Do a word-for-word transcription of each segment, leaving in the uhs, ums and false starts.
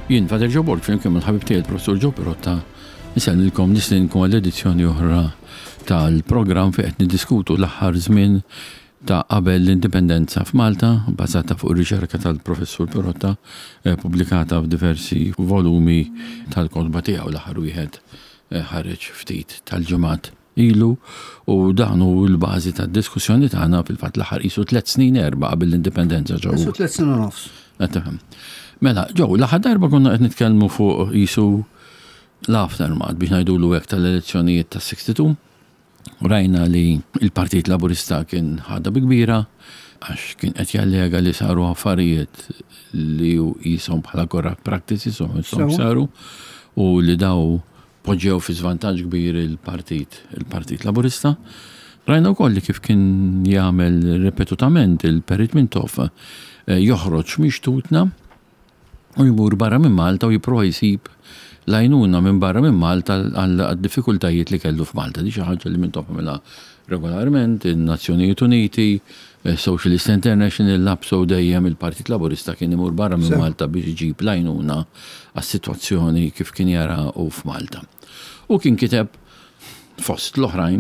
Jien Fader Joe Borg flimkien mal-ħabib tiegħi il-Professur Joe Pirotta nisellilkom nislinkom għall-edizzjoni oħra tal-programm fejn qed niddiskutu l-aħħar żmien ta' qabel l-indipendenza f'Malta, bbażata fuq ir-riċerka tal-Professur Pirotta, pubblikata f'diversi volumi tal-kotba tiegħu l-aħħar wieħed ħareġ ftit tal-ġimgħat ilu u dan hu l-bażi tad-diskussjoni tagħna fil-fatt l-aħħar qisu tliet snin erba' qabel l-indipendenza ġew. Qisu tliet snin u nofs. Mela, ġew, l-aħħar darba konna qed nitkellmu fuq qisu l-aftermath biex ngħidulu hekk tal-elezzjonijiet tas-sixty-two. Rajna li il-Partit Laburista kien ħadda bi kbira għax kien qed jallega li saru affarijiet li qishom bħala corrupt practices u saru u li daw poġġew fi żvantaġġ kbir il-Partit il-Partit Laburista. Rajna wkoll li kif kien jagħmel ripetutament il-Perit Mintoff joħroġ mixtutna u jmur barra minn Malta u jipprova jsib lajnuna minn barra minn Malta għal-diffikultajiet li kellu f'Malta. Di xi ħaġa li Mintoff għamilha regolarment, in-Nazzjonijiet Uniti, Socialist International labsew dejjem il-Partit Laburista kien imur barra minn Malta biex iġib lajnuna għas-sitwazzjoni kif kien jara u f'Malta. U kien kiteb fost l-oħrajn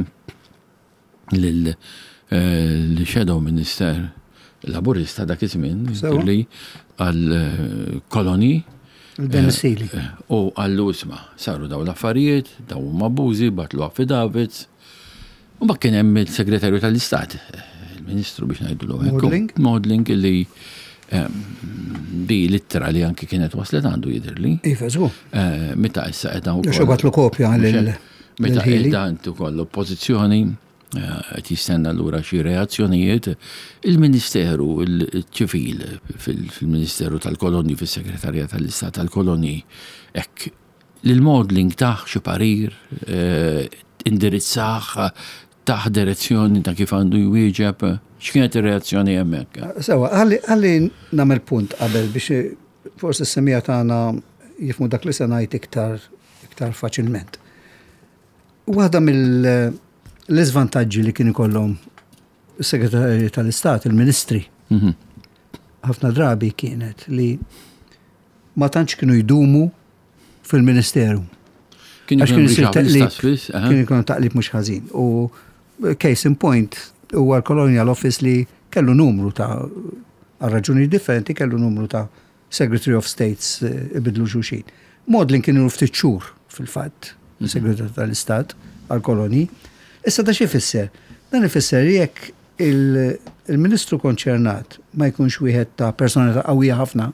lill-Shadow Minister Laburista dak iż-żmien li għall-koloni il-domicili. U għall-usma saru daw l-affarijiet, daw mabbużi, batlu affidavits. U ma kien hemm il-Segretarju tal-Istat, il-Ministru biex ngħidulu Modeling. Modeling li di littra li anke kienet waslet għandu jidherli. Iva, żgur. Meta issa qiegħda wkoll. Xo batlu kopja lil Meta qiegħda ukoll oppożizzjoni qed jistenna allura xi reazzjonijiet il-Ministeru il-ċivil fil-Ministeru tal-Kolonji fis-Segretarjat tal-Istat tal-Kolonji hekk l-modeling taħ xi parir indirizzah taħ direzzjoni ta' kif għandu jwieġeb x'kienet ir-reazzjoni hemmhekk. Sewa, ħalli nagħmel punt qabel biex forsi s-semija tagħna jifhmu dak li se ngħid iktar iktar faċilment. Waħda mill l-iżvantaġġi li kien ikollhom is-Segretarji tal-Istat, il-Ministri, ħafna drabi kienet li ma tantx kienu jdumu fil-Ministeru. Kien ikun taqlib mhux ħażin. U case in point huwa l-Colonial Office li kellu numru ta' għal raġuni differenti kellu numru ta' Secretary of States ibidlu xulxin. Modeling kienu ftit xhur fil-fatt, il-Segretarju tal-Istat għall-Kolonji. Issa da xi fisser? Dan ifisser jekk il-Ministru konċernat ma jkunx wieħed ta' personalità qawwija ħafna,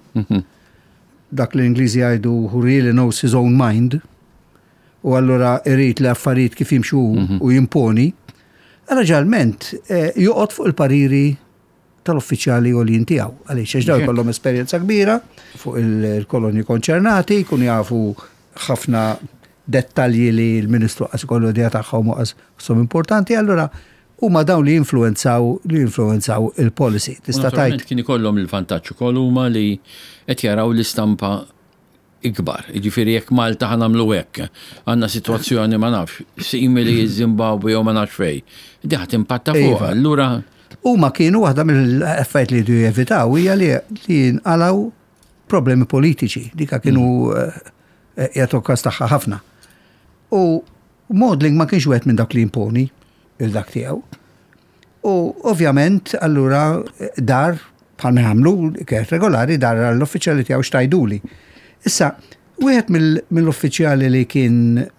dak li l-Ingliżi jgħidu who really knows his own mind, u allura irid li affarijiet kif jimxu u jimponi, raġalment joqgħod fuq il-pariri tal-uffiċjali għoljin tiegħu. Għaliex għax daw jkollhom esperjenza kbira fuq il-kolonji konċernati, jkunu jafu ħafna dettalji li l-Ministru qas kollu idea tagħhom qas som importanti, allura huma dawn li influenzaw li influenzaw il-policy. Tista' tgħid kien ikollhom il-vantaġġ ukoll huma li qed jaraw l-istampa ikbar. Jiġifieri jekk Malta ħanamlu hekk, għandna sitwazzjoni ma nafx simili Zimbabwe jew ma nafx fejn. Di ħadd impatta fuq. Allura huma kienu waħda mill-affarijiet li jdu jevitaw hija li jinqalgħu problemi politiċi. Dika kienu jagħtu każ tagħha ħafna. U modeling ma kienx wieħed minn dak li imponi il-dak tiegħu. U ovvjament allura dar bħal meħamlu kienet regolari dar l-uffiċjali tiegħu xtajduli. Issa, wieħed mill-uffiċjali li kien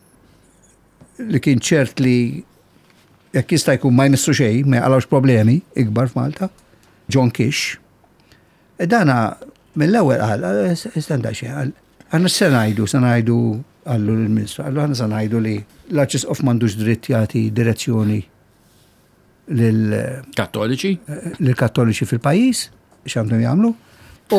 li kien ċert li jekk jista' jkun ma jmissu xejn, ma jqalgħux problemi ikbar f'Malta, John Kish. Dana mill-ewwel qal, istenda xejn, għandna se ngħidu, se ngħidu għallu l-Ministru, għallu għanna sa ngħidu li l-Arċisqof m'għandux dritt jagħti direzzjoni lill-Kattoliċi lill-Kattoliċi fil-pajjiż biex għandhom jagħmlu. U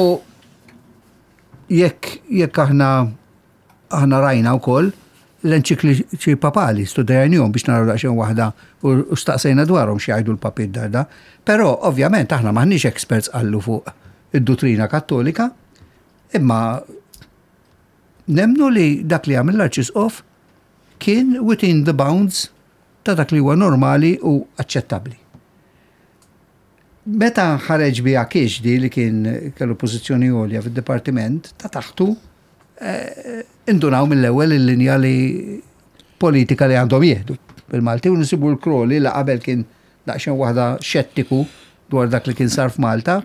jekk jekk aħna aħna rajna wkoll l-enċikliċi papali studejnihom biex naraw daqsxejn waħda u staqsejna dwarhom xi jgħidu l-papid darda. Però ovvjament aħna m'aħniex experts qallu fuq id-dottrina Kattolika, imma nemnu li dak li għamil l-Arċisqof kien within the bounds ta' dak li huwa normali u aċċettabbli. Meta ħareġ biha Kish li kien kellu pożizzjoni għolja fid-dipartiment ta' taħtu indunaw mill-ewwel il-linja li politika li għandhom jieħdu bil-Malti u nisibu l-Crowley la qabel kien daqsxejn waħda xettiku dwar dak li kien sar f'Malta.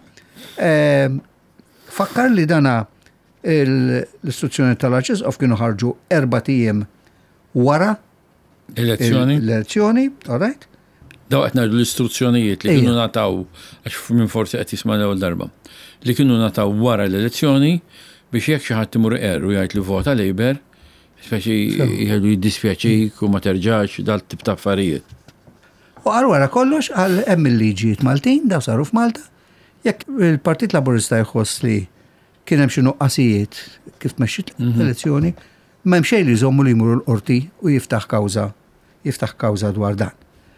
Fakkar li dana l-istruzzjoni tal-Arċisqof kienu ħarġu erba' tiem wara l-elezzjoni, all right? Daw qed ngħidu l-istruzzjonijiet li kienu nataw għax minn forsi qed jisma' l-ewwel darba. Li kienu nataw wara l-elezzjoni biex jekk xi ħadd imur qerru jgħid li vota Labour, speċi jgħidu jiddispjaċik u ma terġax dal-tip ta' affarijiet. U għal wara kollox għal hemm il-liġijiet Maltin daw saru f'Malta, jekk il-Partit Laburista jħoss li kien hemm xi nuqqasijiet kif tmexxit l-elezzjoni, m'hemm xejn li jżommu li jmuru l-qorti u jiftaħ kawża jiftaħ kawża dwar dan.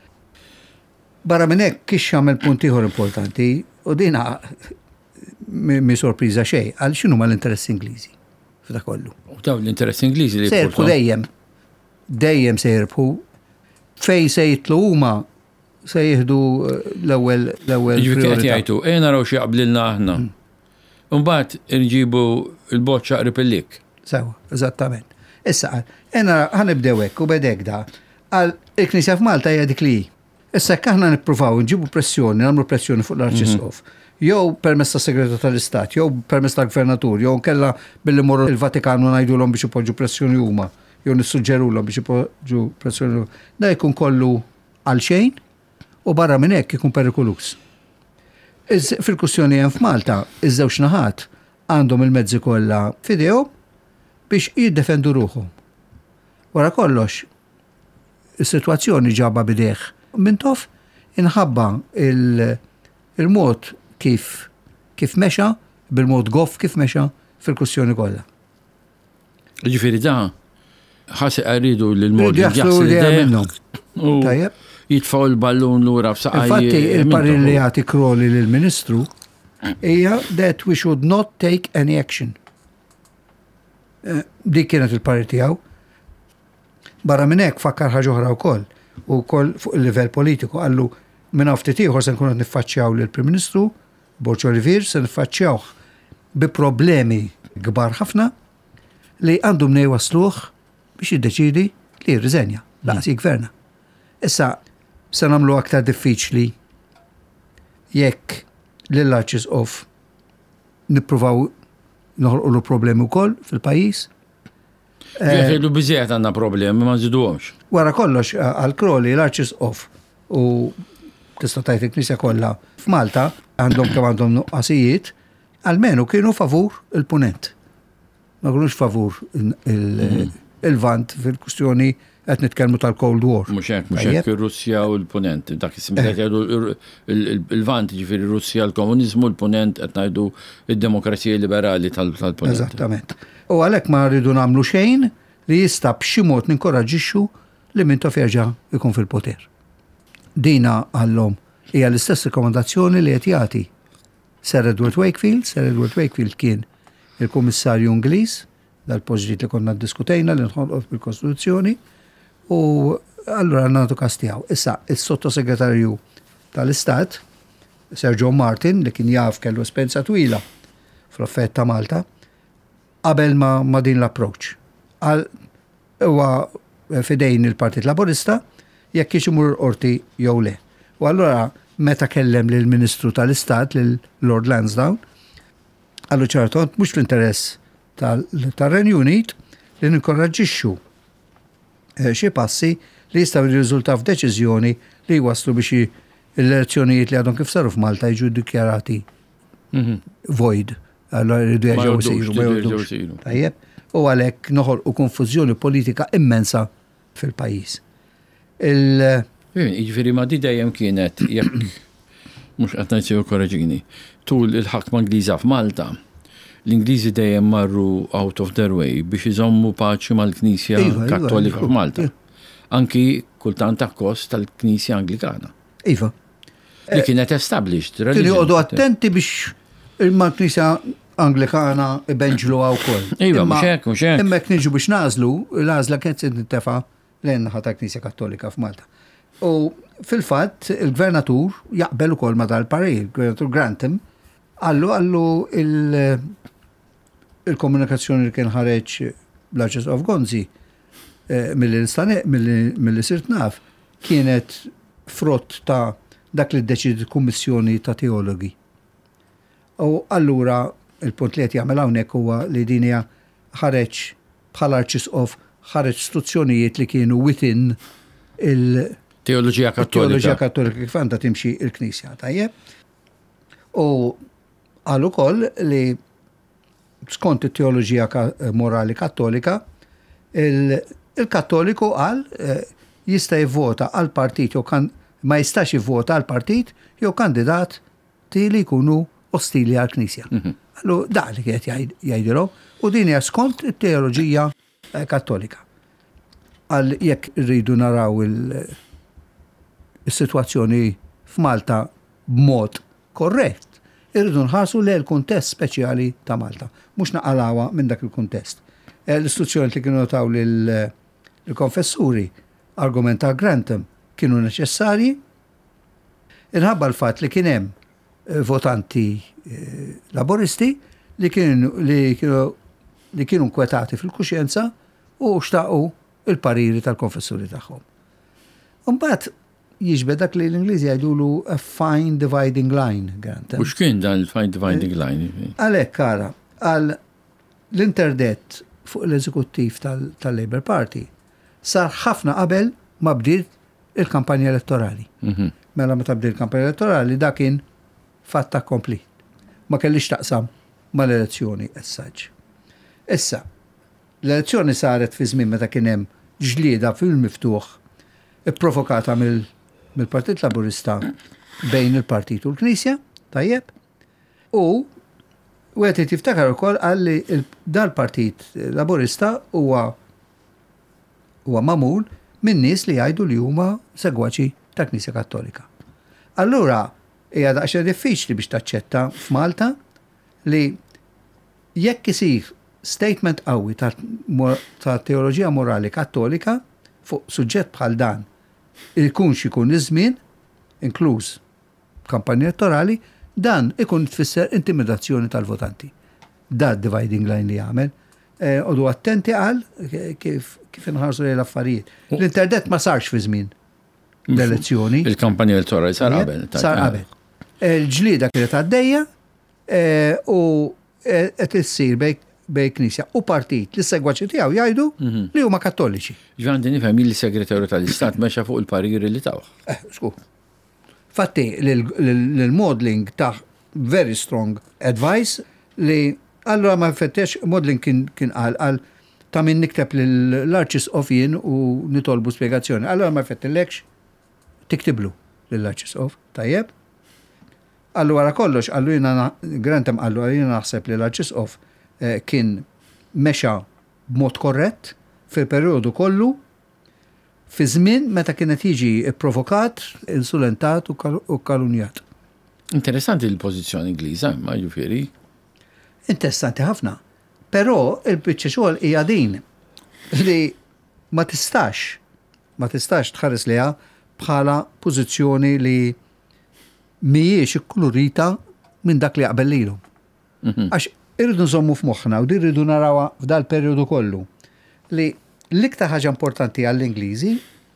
Barra minn hekk kiex jagħmel punt ieħor importanti u dina mi sorpriża xejn għal x'inhu ma l-interess Ingliżi f'da kollu. U daw l-interess Ingliżi li jportu dejjem dejjem se jirbħu fejn se jitlu huma se jieħdu l-ewwel l-ewwel. Jiġifieri qed jgħidu ejja naraw xi qablilna aħna. Imbagħad irġibu l-boċċa qrib il-lik. Sewa, eżattament. Issa ejja ħanibdew hekk u bedek da għal il-Knisja f'Malta hija dik li. Issa hekk aħna nippruvaw nġibu pressjoni, nagħmlu pressjoni fuq l-Arċisqof. Jew permess ta' Segretarju tal-Istat, jew permess tal-Gvernatur, jew nkella billi morru il-Vatikanu ngħidulhom biex ipoġġu pressjoni huma, jew nissuġġerulhom biex ipoġġu pressjoni. Da jkun kollu għal xejn u barra minn hekk ikun perikolus. Fil-kwistjoni hemm f'Malta, iż-żewġ naħat għandhom il-mezzi kollha f'idejhom biex jiddefendu ruħhom. Wara kollox, is-sitwazzjoni ġabba bidejh minn tof inħabba il-mod kif kif mexa, bil-mod goff kif mexa fil-kwistjoni kollha. Ġifieri da ħaseb qaridu l-mod jaħslu li minnhom. Tajjeb. Jitfgħu l-ballun lura f'saqajja. Infatti il-parir li jagħti Crowley lill-Ministru hija that we should not take any action. Dik kienet il-parir tiegħu. Barra minn hekk fakkar ħaġa oħra wkoll u wkoll fuq il-livell politiku qallu minn ftit ieħor se nkunu qed niffaċċjaw lill-Prim Ministru Borġ Olivier se niffaċċjawh bi problemi kbar ħafna li għandhom nejwasluh biex jiddeċidi li jirriżenja laqas jigverna. Issa se nagħmlu aktar diffiċli jekk lill-Arċisqof nippruvaw noħolqu problemi wkoll fil-pajjiż. Jgħidu biżejjed għandna problemi ma nżiduhomx. Wara kollox għal Crowley l-Arċisqof u tista' tgħid il-Knisja kollha f'Malta għandhom kemm għandhom nuqqasijiet, almenu kienu favur il-punent. Ma kienux favur il-vant fil-kwistjoni qed nitkellmu tal-Cold War. Mhux hekk, mhux hekk ir-Russja u l-punent. Dak isimilet jgħidu il-vant ġifieri Russja l-komuniżmu, l-punent qed ngħidu id-demokrazija liberali tal-punent. Eżattament. U għalhekk ma rridu nagħmlu xejn li jista' b'xi mod ninkoraġġixxu li min tof jerġa' jkun fil-poter. Dina għallhom hija l-istess rekomendazzjoni li qed jagħti Sir Edward Wakefield. Sir Edward Wakefield kien il-Kummissarju Ingliż dal-poġġiet li konna ddiskutejna li nħolqot bil-Kostituzzjoni u allura nagħtu każ tiegħu. Issa is-Sottosegretarju tal-Istat Sir John Martin li kien jaf kellu esperjenza twila fl-affett ta' Malta qabel ma, ma din l-approach. Għal huwa fidejn il-Partit Laburista jekk kienx imur qorti jew le. U allura meta kellem lil Ministru tal-Istat lil Lord Lansdowne, għallu ċartont mhux l-interess tal-Renju Unit li ninkoraġġixxu xi passi li jistgħu jirriżultaw f'deċiżjoni li waslu biex l-elezzjonijiet li għadhom kif saru f'Malta jiġu ddikjarati void. Allora jridu jerġgħu jsiru. Tajjeb. U għalhekk noħolqu konfużjoni politika immensa fil-pajjiż. Jiġifieri ma di dejjem kienet jekk mhux qed ngħid korreġini. Tul il-ħakma Ingliża f'Malta, l-Ingliżi dejjem marru out of their way biex iżommu paċi mal-Knisja Kattolika f'Malta. Anki kultant ta' kost tal-Knisja Anglikana. Iva. Li kienet established. Kienu jgħodu attenti biex il-Knisja Anglikana ibenġlu wkoll. Iva, mhux hekk, mhux hekk. Imma jekk niġu biex nażlu, l-għażla kienet tintefa' lejn naħa ta' Knisja Kattolika f'Malta. U fil-fatt il-Gvernatur jaqbel ukoll ma dal-parir, il-Gvernatur Grantham, għallu għallu il-komunikazzjoni li kien ħareġ l-Arches of Gonzi mill-li sirt naf kienet frott ta' dak li d-deċid kummissjoni ta' teologi. U allura il-punt li qed jagħmel hawnhekk huwa li din hija ħareġ bħala Arches of ħareġ istituzzjonijiet li kienu within il- Teoloġija Kattolika. Teoloġija Kattolika kif għandha timxi il-Knisja, tajjeb. U għal ukoll li skont it-teoloġija morali Kattolika, il-Kattoliku għal jista' jivvota għal partit jew kan ma jistax jivvota għal partit jew kandidat li jkunu ostili għal Knisja. Allu da li qed jgħidilhom u din hija skont it-teoloġija Kattolika. Għal jekk rridu naraw il- is-sitwazzjoni f'Malta b'mod korrett, irridu nħarsu le l-kuntest speċjali ta' Malta, mhux naqalawha minn dak il-kuntest. L-istituzzjoni li kienu taw lill-konfessuri argument ta' Grantham kienu neċessarji inħabba l-fatt li kien hemm votanti laboristi li kienu li kienu li kienu nkwetati fil-kuxjenza u xtaqu il-pariri tal-konfessuri tagħhom. Imbagħad jiġbed dak li l-Ingliżi jgħidulu a fine dividing line, Grantham. U x'kien dan il-fine dividing line? Għalhekk kara, għal l-interdett fuq l-eżekuttiv tal-Labour Party sar ħafna qabel ma bdiet il-kampanja elettorali. Mela meta bdiet il-kampanja elettorali dak kien fatta komplit. Ma kellix taqsam mal-elezzjoni as-saġġ. Issa, l-elezzjoni saret fi żmien meta kien hemm ġlieda fil-miftuħ ipprovokata mill mill-Partit Laburista bejn il-Partit u l-Knisja, tajjeb, u għet tiftakar ukoll għalli dal-Partit Laburista huwa huwa mamul minn nies li jgħidu li huma segwaċi ta' Knisja Kattolika. Allura hija daqsxejn diffiċli biex taċċetta f'Malta li jekk isir statement qawwi ta' teoloġija morali Kattolika fuq suġġett bħal dan ikunx ikun iż-żmien, inkluż kampanja elettorali, dan ikun tfisser intimidazzjoni tal-votanti. Da dividing line li jagħmel. Odu attenti għal kif kif inħarsu lejn l-affarijiet. L-interdett ma sarx fi żmien l-elezzjoni. Il-kampanja elettorali sar qabel. Sar qabel. Il-ġlieda kienet għaddejja u qed issir bejn bej Knisja u partit li segwaċi tiegħu jgħidu li huma Kattoliċi. Ġvandi nifhem li segretarju tal-Istat mexa fuq il-pariri li taw. Eh, sku. Fatti l-modeling ta' very strong advice li allura ma fettex modeling kien kien qal qal ta' min nikteb l-Arches of jien u nitolbu spjegazzjoni. Allura ma fettillekx tiktiblu l-Arches of, tajjeb. Allura kollox għallu jiena Grantham għallu jiena naħseb li l-Arches of kien mexa b'mod korrett fil-perjodu kollu fi żmien meta kienet jiġi provokat, insulentat u kalunjat. Interessanti l-pożizzjoni Ingliża, ma ġifieri. Interessanti ħafna. Però il-biċċa xogħol hija din li ma tistax ma tistax tħares liha bħala pożizzjoni li mhijiex ikkulurita minn dak li qabel lilhom. Għax irridu nżommu f'moħħna u dirridu narawha f'dal perjodu kollu li l-iktar ħaġa importanti għall-Ingliżi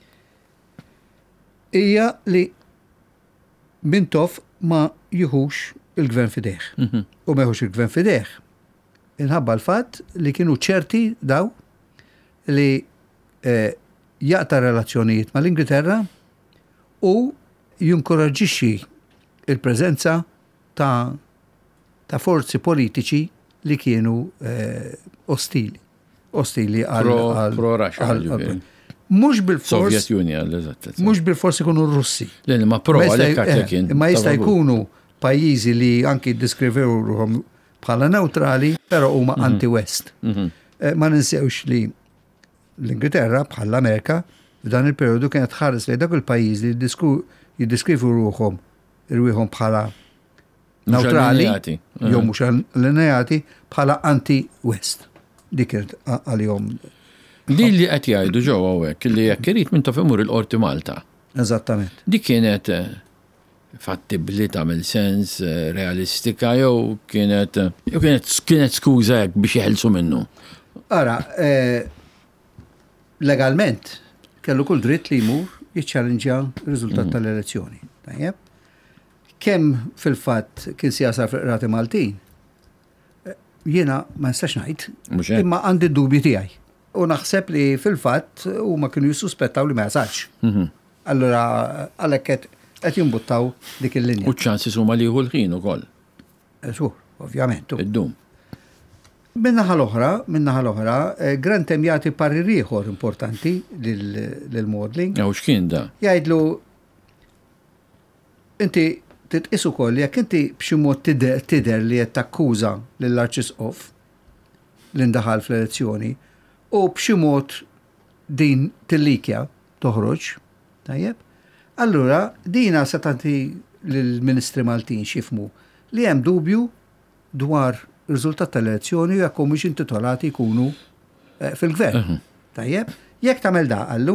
hija li Mintoff ma jieħux il-gvern fideh. U ma jieħux il-gvern fideh. Inħabba l-fatt li kienu ċerti daw li jaqta relazzjonijiet mal-Ingilterra u jinkoraġġixxi il-preżenza ta' ta' forzi politiċi li kienu ostili. Ostili għal... Pro-Russia. Mux bil-fors... Soviet Union, l-eżatt. Mux bil-fors ikunu russi. L-għin, ma pro għalek kien. Ma jista' jkunu pajjiżi li anki diskriveruhom bħala neutrali, pero huma anti-West. Ma ninsewx li l-Ingilterra bħala Amerika f'dan il-periodu kienet ħares li dak il-pajjiż li jiddiskrivu ruhom irwieħhom bħala neutrali, jew mhux allineati bħala anti-West. Dik għalihom. Li li qed jgħidu ġewwa hawnhekk li jekk irid Mintoff imur il-Qorti Malta. Eżattament. Dik kienet fattibli tagħmel sens, realistika jew kienet jew kienet kienet skuża hekk biex jeħelsu minnu. Ara, legalment kellu kull dritt li jmur jiċċallenġja r-riżultat tal-elezzjoni. Tajjeb? Kemm fil-fatt kien si jasar fil-qrati Maltin, jiena ma nistax ngħid, imma għandi d-dubji tiegħi. U naħseb li fil-fatt huma kienu jissuspettaw li ma jasalx. Allura għalhekk qed jimbuttaw dik il-linja. U ċansi huma li jieħu l-ħin ukoll. Sur, ovvjament. Id-dum. Min-naħa l-oħra, min-naħa l-oħra, Grantham jagħti parir ieħor importanti lill-modeling. Jew x'kien da? Jgħidlu inti titqis ukoll jekk inti b'xi mod tidher li qed takkuża lill-Arċisqof li ndaħal fl-elezzjoni u b'xi mod din tillikja toħroġ, tajjeb? Allura dina se tagħti lill-Ministri Maltin xifmu li hemm dubju dwar riżultat tal-elezzjoni jekk mhux intitolati jkunu fil-gvern. Tajjeb? Jekk tagħmel da qallu,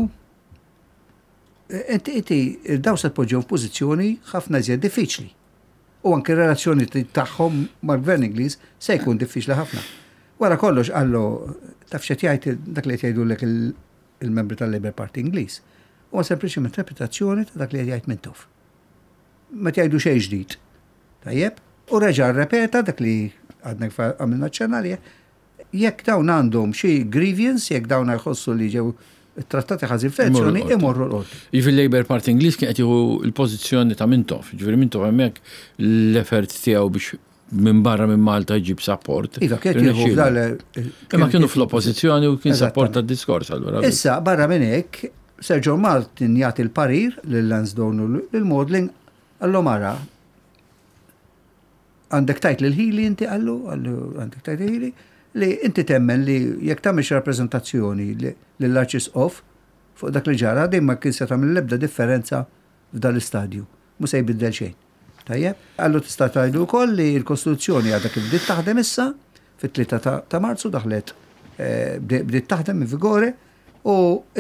inti inti daw se tpoġġew f'pożizzjoni ħafna iżjed diffiċli. U anke relazzjoni tagħhom mal-Gvern Ingliż se jkun diffiċli ħafna. Wara kollox qallu taf x'qed jgħid dak li qed jgħidulek il-membri tal-Labour Party Ingliż. Huwa sempliċement interpretazzjoni ta' dak li qed jgħid Mintoff. Ma tgħidu xejn ġdid. Tajjeb? U reġa' rrepeta dak li għadnek għamilna ċ-ċanarja, jekk dawn għandhom xi grievance, jekk dawn jħossu li ġew trattati ħażin f'elezzjoni, imorru l-qorti. Jiġifieri Labour Party Ingliż kien qed jieħu l-pożizzjoni ta' Mintoff. Jiġifieri Mintoff hemmhekk l-effert tiegħu biex minn barra minn Malta jġib support. Iva, kien jieħu imma kienu fl-oppożizzjoni u kien support tad-diskors allura. Issa barra minn hekk, Sir John Maltin jagħti l-parir lill-Lansdowne u lill-Modeling għallu mara għandek tajt l-ħili inti għallu, għallu għandek tajt l-ħili, li inti temmen li jek tamiex rappresentazzjoni l-Arċisqof fuq dak li ġara, dimma kien se tagħmel l-ebda differenza f'dan l-istadju. Mu se jbiddel xejn. Tajjeb? Għallu tista' tgħidu wkoll li l-Kostituzzjoni għadha kif bdiet taħdem issa fit-tlieta ta' Marzu daħlet bdiet taħdem in vigore u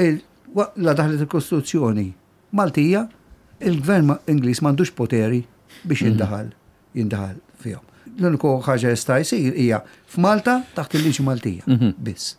la daħlet il-Kostituzzjoni Maltija, il-Gvern Ingliż m'għandux poteri biex jindaħal jindaħal fihom. L-uniku ħaġa jista' jsir hija f'Malta taħt il-liġi Maltija biss.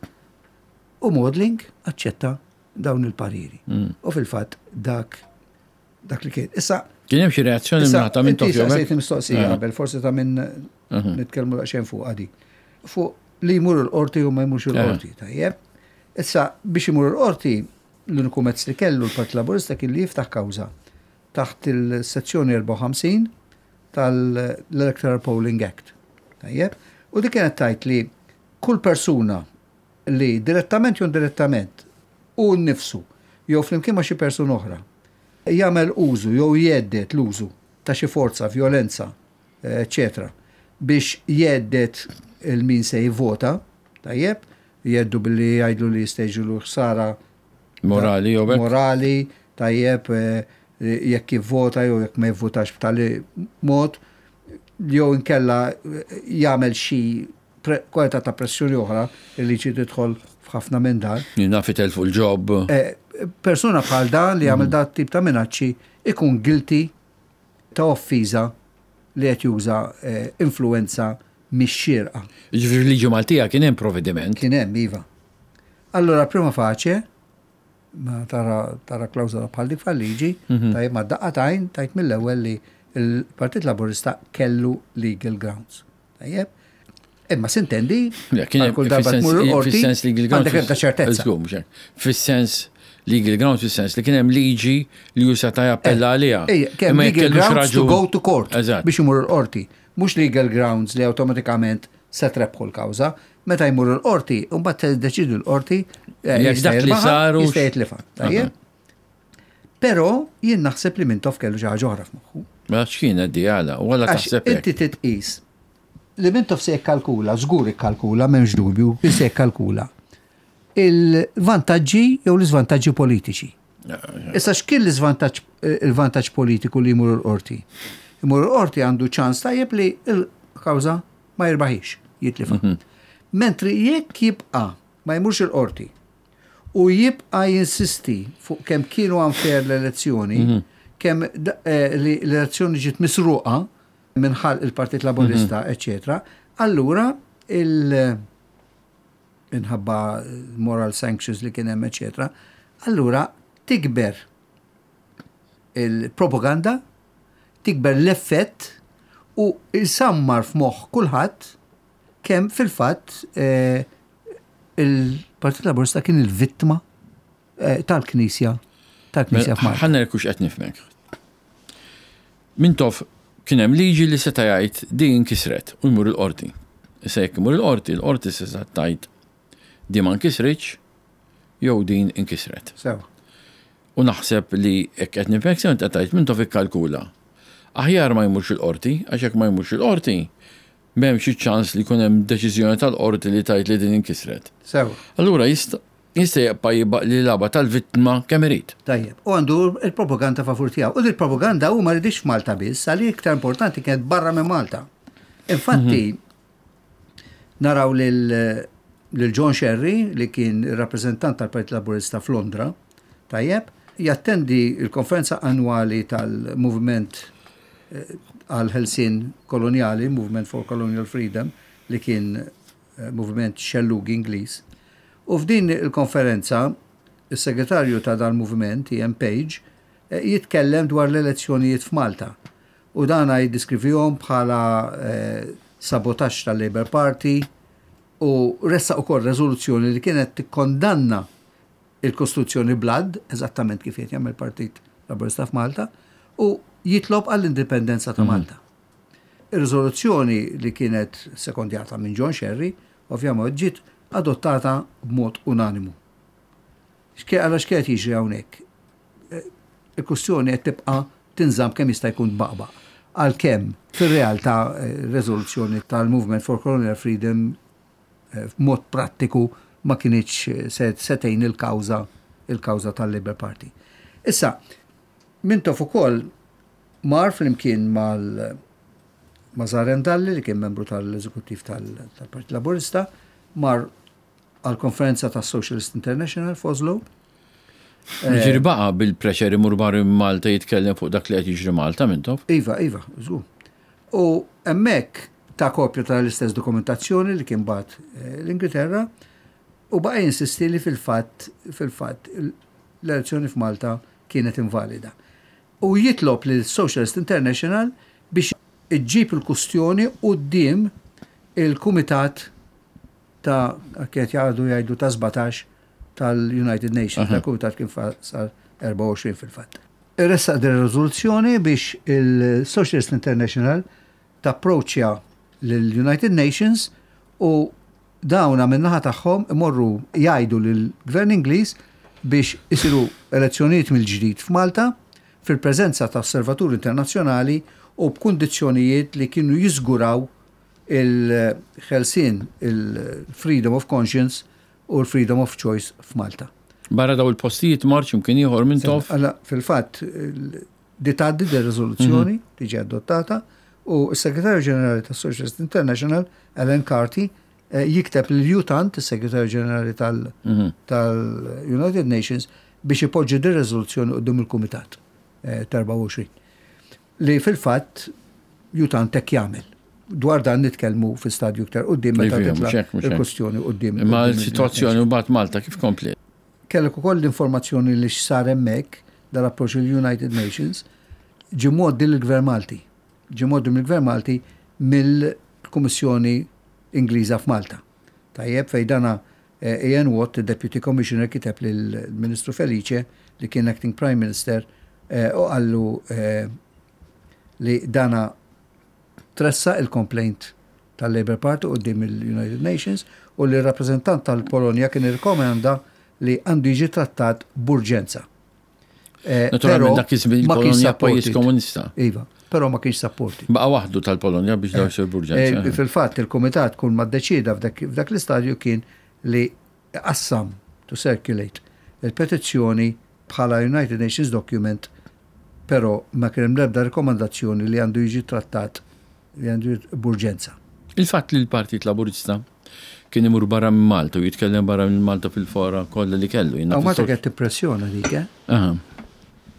U Modeling aċċetta dawn il-pariri. U fil-fatt dak dak li kien. Issa kien hemm xi reazzjoni minn ta' minn Tokyo. Issa sejt mistoqsija qabel forsi ta' minn nitkellmu xejn fuq għadi. Fuq li jmur l-qorti u ma jmurx il-qorti, tajjeb. Issa biex imur l-qorti l-uniku mezz li kellu l-Partit Laburista kien li jiftaħ kawża taħt il-sezzjoni erba' u ħamsin tal-Electoral Polling Act. Tajjeb? U dik kienet tajt li kull persuna li direttament jew indirettament u nnifsu jew flimkien ma' xi persuna oħra jagħmel użu jew jeddet l-użu ta' xi forza, violenza, eċetera, biex jeddet il-min se jivvota, tajjeb, jeddu billi jgħidlu li jistejġu ħsara morali jew morali, tajjeb, jekk jivvota jew jekk ma jivvotax b'tali mod, jew inkella jagħmel xi kwalità ta' pressjoni oħra li ġi tidħol f'ħafna minn dan. Nafitel fuq il-ġob. Persuna bħal dan li jagħmel dat tip ta' minaċċi ikun guilty ta' offiża li qed juża influenza mix-xierqa. Ġifieri liġi Maltija kien hemm provvediment. Kien hemm iva. Allura prima faċe ma tara tara klawżola bħal dik fal-liġi, tajjeb ma daqatajn tajt mill-ewwel li il-Partit Laburista kellu legal grounds. Tajjeb? Imma sintendi, kull darba tmur l-qorti, fis-sens legal grounds. Għandek ebda ċertezza. Fis-sens legal grounds fis-sens li kien hemm liġi li ju seta' jappella għaliha. Kemm legal grounds to go to court biex imur l-qorti. Mhux legal grounds li awtomatikament se trebħu l-kawża. Meta jmur l-qorti, u mbagħad tiddeċidu l-qorti dak li saru jista' jitlifa. Tajjeb? Però jien naħseb li Mintoff kellu xi ħaġa oħra f'moħħu. Ma x'kien għaddi għala, wara taħseb hekk. Inti titqis li Mintoff se jikkalkula, żgur ikkalkula, m'hemmx dubju, se jikkalkula il-vantaġġi jew l-iżvantaġġi politiċi. Issa x'kien l-iżvantaġġ il-vantaġġ politiku li jmur l-qorti? Imur l-qorti għandu ċans tajjeb li l-kawża ma jirbaħix, jitlifa. Mentri jekk jibqa' ma jmurx il-qorti u jibqa' jinsisti fuq kemm kienu unfair l-elezzjoni, kemm l-elezzjoni ġiet misruqa minn ħalq il-Partit Laburista, eccetera, allura il- inħabba moral sanctions li kien hemm, eccetera, allura tikber il-propaganda, tikber l-effett u il-sammar f'moħħ kulħadd kemm fil-fatt eh, il-Partit Laburista kien il-vittma eh, tal-Knisja tal-Knisja f'Malta. Ħanna kux qed nifhmek. Mintof kien hemm liġi li seta' jgħid din kisret u jmur il-qorti. Issa jekk imur il-qorti, il-qorti se tgħid din ma nkisritx jew din inkisret. Sewa. U naħseb li jekk qed nifhmek se qed tgħid mintof ikkalkula. Aħjar ma jmurx il-qorti, għax jekk ma jmurx il-qorti, m'hemmx ċans li jkun hemm deċiżjoni tal-qorti li tgħid li din inkisret. Sewa. Allura jista' jista' jibqa' jibaq li laba tal-vittma kemm irid. Tajjeb. U għandu il-propaganda favur tiegħu. U il-propaganda hu ma ridix f'Malta biss, għalli iktar importanti kienet barra minn Malta. Infatti, naraw lil lil John Sherry li kien rappreżentant tal-Partit Laburista f'Londra, tajjeb, jattendi il-konferenza annwali tal-Movement għal Ħelsien Koloniali, Movement for Colonial Freedom, li kien movement xellug Ingliż. U f'din il-konferenza, il-segretarju ta' dal-movement, Ian Page, jitkellem dwar l-elezzjonijiet f'Malta. U dana jiddiskrivihom bħala eh, sabotaġġ tal-Labour Party u ressa ukoll rezoluzzjoni li kienet tikkondanna il-Kostituzzjoni Blood, eżattament kif qed jagħmel Partit Laburista f'Malta, u jitlob għall-indipendenza ta' Malta. Ir-riżoluzzjoni li kienet sekondjata minn John Sherry, ovvjament ġiet adottata b'mod unanimu. Għala x'kienet jiġri hawnhekk? Il-kwistjoni qed tibqa' tinżamm kemm jista' jkun baqbaq. Għalkemm fir-realtà riżoluzzjoni tal-Movement for Colonial Freedom b'mod prattiku ma kienx setejn il-kawża il-kawża tal-Labour Party. Issa, Mintof ukoll mar flimkien mal ma' Zaren Dalli li kien membru tal-Eżekuttiv tal-Partit Laburista, mar għal-konferenza ta' Socialist International f'Oslo. Ġiri baqa bil-preċer imur barri Malta jitkellem fuq dak li qed jiġri Malta Mintof? Iva, iva, żgur. U hemmhekk ta' kopja tal-istess dokumentazzjoni li kien bat l-Ingilterra u baqa jinsisti li fil-fatt fil-fatt l-elezzjoni f'Malta kienet invalida. U jitlob li l-Socialist International biex iġġib il-kustjoni qudiem il-Kumitat ta' kiet jgħadu jgħidu ta' sebgħatax tal-United Nations, uh-huh. tal-Kumitat kien sar erba' u għoxrin fil-fatt. Irressa dir riżoluzzjoni biex il-Socialist International tapproċċja lill-United Nations u dawna min-naħa tagħhom imorru jgħidu lill-Gvern Ingliż biex isiru elezzjonijiet mill-ġdid f'Malta fil-preżenza ta' osservaturi internazzjonali u b'kundizzjonijiet li kienu jiżguraw il-ħelsien, il-freedom of conscience u l-freedom of choice f'Malta. Barra daw il-postijiet marċ imkien ieħor Mintof? Alla, fil-fatt, di tgħaddi d-riżoluzzjoni tiġi adottata u s-Segretarju Ġenerali tas Socialist International, Alan Carty, jikteb l-jutant, il-Segretarju Ġenerali tal-United Nations, biex ipoġġi d-riżoluzzjoni qudiem il-Kumitat ta' erba' u għoxrin. Li fil-fatt jutant tek jagħmel. Dwar dan nitkellmu fi stadju iktar qudiem meta titla' il-kwestjoni qudiem. Imma l-sitwazzjoni mbagħad Malta kif kompli? Kellek ukoll l-informazzjoni li x'sar hemmhekk dal-approċċ il-United Nations ġie mgħoddi lill-Gvern Malti. Ġie mgħoddi mill-Gvern Malti mill-Kummissjoni Ingliża f'Malta. Tajjeb fejn dana Ian Watt, il-Deputy Commissioner, kiteb lill-Ministru Felice li kien Acting Prime Minister u għallu li dana tressa il-complaint tal-Labour Party qudiem il-United Nations u li r-rappreżentant tal-Polonja kien irrekomenda li għandu jiġi trattat b'urġenza. Naturalment dak iż-żmien il-Polonja pajjiż komunista. Iva, però ma kienx supporti. Baqa' waħdu tal-Polonja biex daw jsir b'urġenza. Fil-fatt il-Kumitat kull ma ddeċida f'dak l-istadju kien li qassam to circulate il-petizzjoni bħala United Nations document, però ma kien hemm l-ebda rekomandazzjoni li għandu jiġi trattat li għandu b'urġenza. Il-fatt li l-Partit Laburista kien imur barra minn Malta u jitkellem barra minn Malta fil-fora kollha li kellu. Aw Malta kienet tippressjona dik, eh?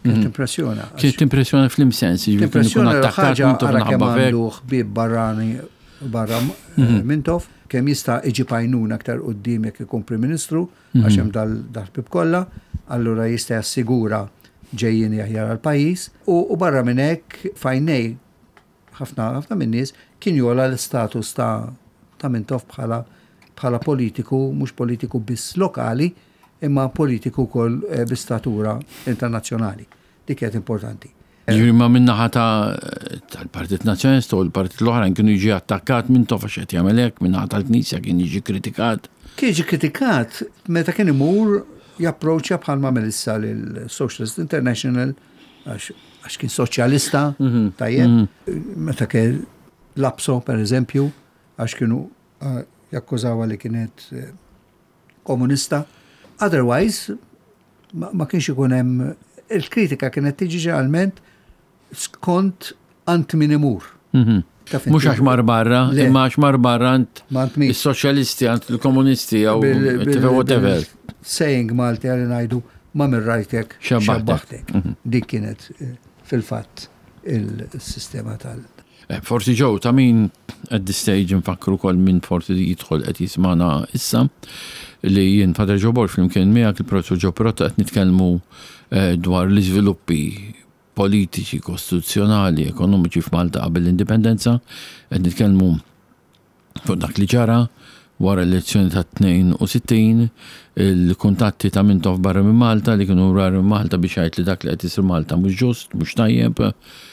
Kien impressjona. Kien impressjona fl-imsens, ġifieri kun attakkat Mintoff naħabba għanduh bib barrani barra Mintoff, kemm jista' iġi pajnuna aktar qudiem jekk ikun Prim Ministru, għax hemm dal-bib kollha, allura jista' jassigura ġejjin jaħjar għal-pajjiż u barra minn hekk fajnej ħafna ħafna min nies kien jola l-status ta' ta' Mintoff bħala bħala politiku, mhux politiku biss lokali, imma politiku wkoll bi-statura internazzjonali. Dik kienet importanti. Ġifieri ma min-naħa tal-Partit Nazzjonalista u l-Partit l-oħrajn kienu jiġi attakkat Mintoff għax qed jagħmel hekk, min-naħa tal-Knisja kien jiġi kritikat. Kien jiġi kritikat meta kien imur japproċċja bħalma Melissa lill-Socialist International għax kien soċjalista tajjeb, meta kien Lapso pereżempju għax kienu jakkużawha li kienet komunista. Otherwise ma kienx ikun hemm il-kritika kienet tiġi ġeneralment skont ant min imur. Mhux għax mar barra, imma għax mar barra ant is-soċjalisti, ant il-komunisti jew whatever. Saying Malti għalli ngħidu ma minn rajtek xabbaħtek. Dik kienet fil-fatt il-sistema tal- Forsi ġew ta' min at this stage nfakru wkoll min forsi jidħol qed jismana issa li jien Father Joe Borg flimkien miegħek il-Professur Joe Perotta qed nitkellmu dwar l-iżviluppi politiċi, kostituzzjonali, ekonomiċi f'Malta qabel l-indipendenza, qed nitkellmu fuq dak li ġara wara l-elezzjoni ta' tnejn u sittin, il-kuntatti ta' Mintoff barra minn Malta li kienu rar minn Malta biex jgħid li dak li qed isir Malta mhux ġust, mhux tajjeb.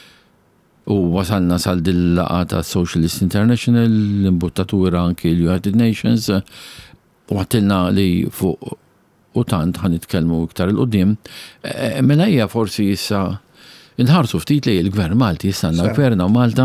U wasalna sal dil-laqa ta' Socialist International, l-imbuttatura anki l-United Nations, u għattilna li fuq u tant ħan nitkellmu iktar il-qudiem. Mela hija forsi issa inħarsu ftit li l-Gvern Malti jistanna l-Gvern Malta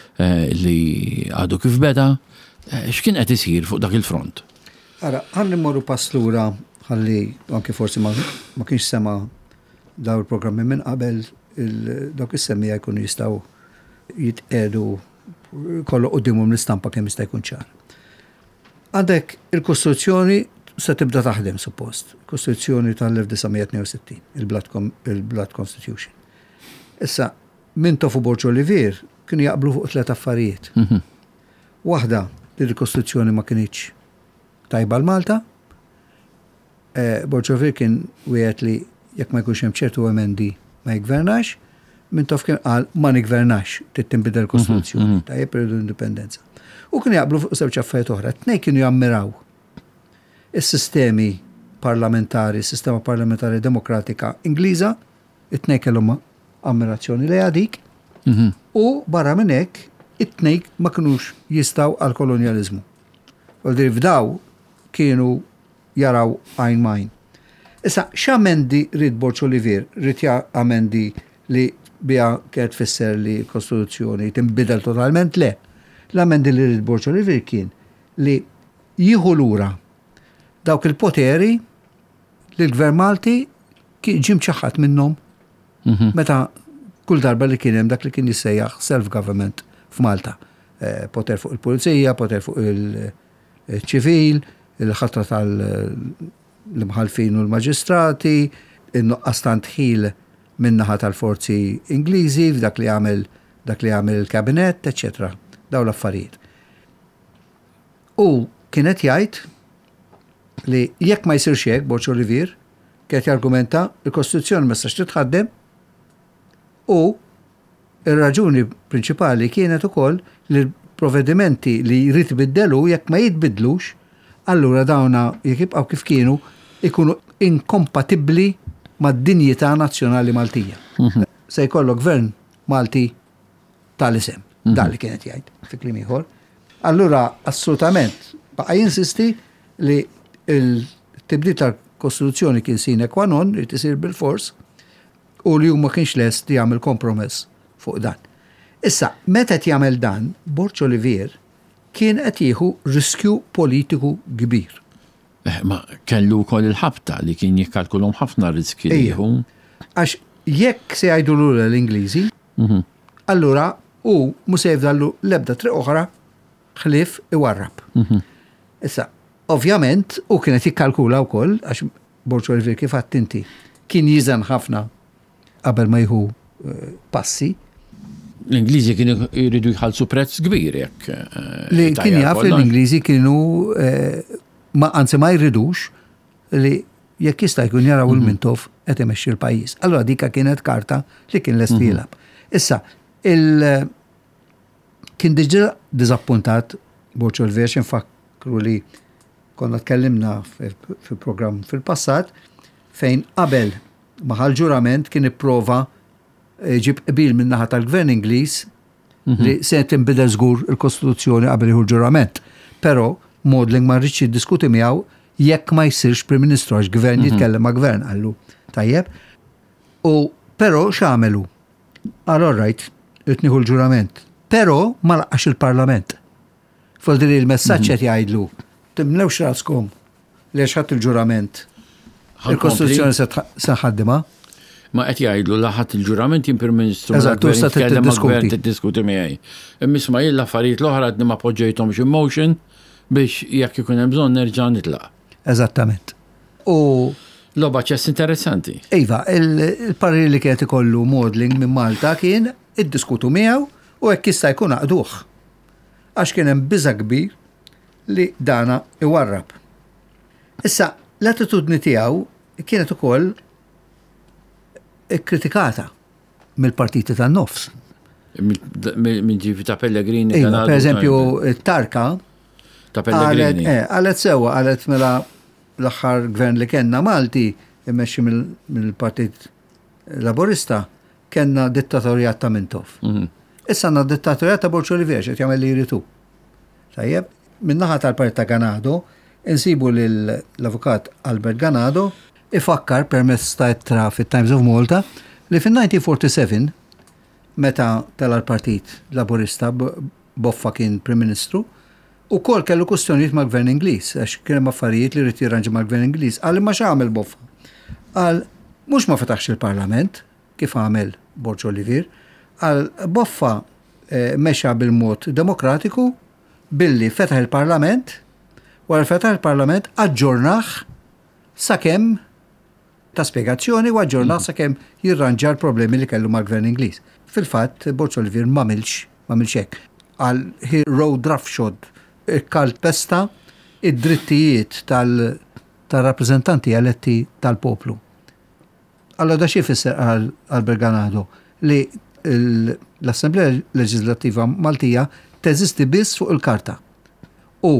li għadu kif beda, x'kien qed isir fuq dak il-front? Ara, ħan nimmorru pass lura ħalli anke forsi ma kienx sema daw il-programmi minn qabel dawk is-semmija jkunu jistgħu jitqedu kollu qudiemhom l-istampa kemm jista' jkun ċar. Għandek il-Kostituzzjoni se tibda taħdem suppost. Kostituzzjoni tal-elf tisa' tnejn u sittin, il-Blood Constitution. Issa Mintoff u Borġ Olivier kienu jaqblu fuq tliet affarijiet. Waħda li l-Kostituzzjoni ma kienx tajba l-Malta. Borġ Olivier kien wieħed li jekk ma jkunx hemm ċertu emendi ma jgvernax, Mintoff kien qal ma nigvernax tittinbidel l-Kostituzzjoni ta' periodu indipendenza. U kien jaqblu fuq żewġ affarijiet oħra, tnejn kienu jammiraw is-sistemi parlamentari, sistema parlamentari demokratika Ingliża, it-tnejn kellhom ammirazzjoni lejha dik, u barra minn hekk it-tnejn ma kinux jistgħu għal kolonjaliżmu. Għaldi fdaw kienu jaraw għajn majn. Issa, x'amendi rid Borġ Olivier? Rid amendi li bija kienet fisser li Kostituzzjoni tinbidel totalment? Le. L-amendi li rid Borġ Olivier kien li jieħu lura dawk il-poteri li l-Gvern Malti ġim ċaħħat minnhom meta kull darba li kien hemm dak li kien jissejjaħ self-government f'Malta. Poter fuq il-pulizija, poter fuq il-ċivil, il-ħatra tal-mħalfin u l-maġistrati, in-nuqqas ta' tħil min-naħa tal-forzi Ingliżi, dak li għamel dak li għamel il-kabinet, eccetera. Daw l-affarijiet. U kienet jgħid li jekk ma jsirx hekk Borġ Olivier kienet jargumenta il-Kostituzzjoni ma stax titħaddem u ir-raġuni prinċipali kienet ukoll li l-provvedimenti li jrid ibiddelu jekk ma jitbidlux, allura dawna jekk jibqgħu kif kienu ikunu inkompatibbli mad-dinjità nazzjonali Maltija. Se jkollok gvern Malti tal-isem. Dan li kienet jgħid fi kliem ieħor. Allura assolutament baqa' jinsisti li il-tibdil tal-Kostituzzjoni kien sine qua non li tisir bil-fors u li huma kienx lest li jagħmel kompromess fuq dan. Issa, meta qed jagħmel dan, Borġ Olivier kien qed jieħu riskju politiku kbir. Ma kellu wkoll il-ħabta li kien jikkalkulhom ħafna riski li jieħu. Għax jekk se jgħidu lura l-Ingliżi, allura u mhux se jfdallu l-ebda triq oħra ħlief iwarrab. Issa, ovvjament, u kienet jikkalkula wkoll, għax Borġ Olivier kif għadt inti, kien jiżan ħafna qabel ma jħu passi. L-Ingliżi kienu jridu jħallsu prezz kbir jekk. Li kien jaf li l-Ingliżi kienu ma anzi ma jridux li jekk jista' jkun jaraw il-Mintov qed imexxi l-pajjiż. Allura dika kienet karta li kien lest jilab. Issa, il kien diġà diżappuntat Borċo Olivier infakru li konna tkellimna fil-programm fil-passat fejn qabel maħal ġurament kien ipprova ġib qbil minn naħa tal-Gvern Ingliż li se tinbidel żgur il-Kostituzzjoni qabel jieħu l-ġurament. Però Modling ma rridx jiddiskuti miegħu jekk ma jsirx Prim Ministru għax Gvern jitkellem ma' Gvern qallu. Tajjeb. U però x'għamelu? All right, qed nieħu l-ġurament. Però ma laqax il-Parlament. Fodri il-messaġġ qed jgħidlu timlewx raskom li xatt il-ġurament. Il-Kostituzzjoni se ħaddimha. Ma qed jgħidlu laħat il-ġurament jien Prim Ministru. Eżatt, sta tiddiskuti. Tiddiskuti miegħi. Imma jien l-affarijiet l-oħra qed ma poġġejthomx in-motion biex jekk ikun hemm bżonn nerġa' nitlaq. Eżattament. U logħba ċess interessanti. Iva, il-pariri li kienet ikollu Modling minn Malta kien iddiskutu miegħu u hekk jista' jkun għaqduh. Għax kien hemm biża' kbir li dana iwarrab. Issa, l-attitudni tiegħu kienet ukoll kritikata mill-partiti tan-nofs. Minn ġifi ta' Pellegrini. Iva, per eżempju, Tarka ta' Pellegrini. Għalet sewa, għalet mela l-aħħar gvern li kenna Malti immexxi mill-Partit Laburista kenna dittatorjat ta' Mintov. Issa għandna dittatorjat ta' Borċo Olivier qed jagħmel li jritu. Tajjeb, min-naħa tal-Partit ta' Ganado insibu l-avukat Albert Ganado ifakkar permezz ta' ittra fit-Times of Malta li fin-nineteen forty-seven meta tela l-Partit Laburista Boffa kien Prim Ministru u kol kellu kustjonijiet mal gvern Ingliż għax kien hemm affarijiet li rid jirranġa mal gvern Ingliż għal ma x'għamel Boffa. Għal mhux ma fetaħx il-Parlament kif għamel Borċo Olivier, għal Boffa mexxa bil-mod demokratiku billi fetaħ il-Parlament wara fetaħ il-Parlament aġġornaħ sakemm ta' spjegazzjoni u aġġornaħ sakemm jirranġa l-problemi li kellu mal-Gvern Ingliż. Fil-fatt Borċo Olivier m'għamilx m'għamilx hekk. Għal he rode roughshod kalpesta id-drittijiet tal-rappreżentanti eletti tal-poplu. Allora da xi fisser għal Albert Ganado li l-Assemblea Leġislattiva Maltija teżisti biss fuq il-karta. U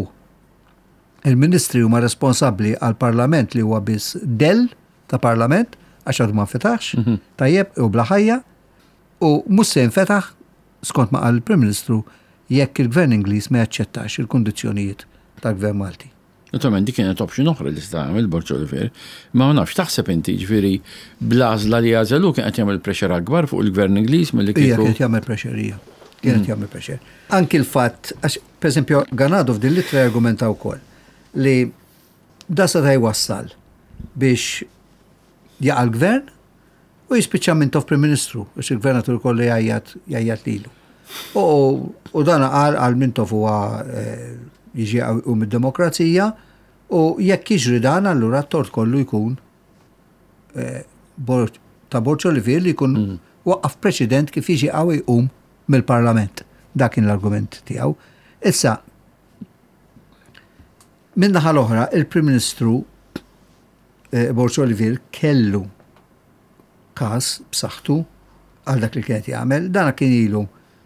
il-Ministri huma responsabbli għal-Parlament li huwa biss del ta' Parlament għax għadu ma fetaħx, tajjeb u bla ħajja, u mhux se jinfetaħ skont ma qal il-Prim Ministru jekk il-Gvern Ingliż ma jaċċettax il-kundizzjonijiet tal-Gvern Malti. Naturalment dik kienet option oħra li sta' għamil Borċo Olivier, ma nafx taħseb inti ġifieri blażla li jażelu kien qed jagħmel pressure akbar fuq il-Gvern Ingliż milli kieku. Hija kienet jagħmel pressure. Kienet jagħmel pressure. Anki l-fatt għax pereżempju Ganado f'din l-ittra argumenta wkoll li da sa ta' jwassal biex jaqa' l-Gvern u jispiċċa Mintov Prim Ministru biex il-Gvernatur kollu jgħajjat lilu. U dan qal għal Mintov huwa jiġi u mid-demokrazija u jekk jiġri dan allura t-tort kollu jkun ta' Borċo Olivier li jkun waqqaf preċedent kif jiġi qawwi jqum mill-Parlament. Dak kien l-argument tiegħu. Issa min-naħa l-oħra il-Prim Ministru Borċo Olivier kellu każ b'saħħtu għal dak li kienet jagħmel, dan kien ilu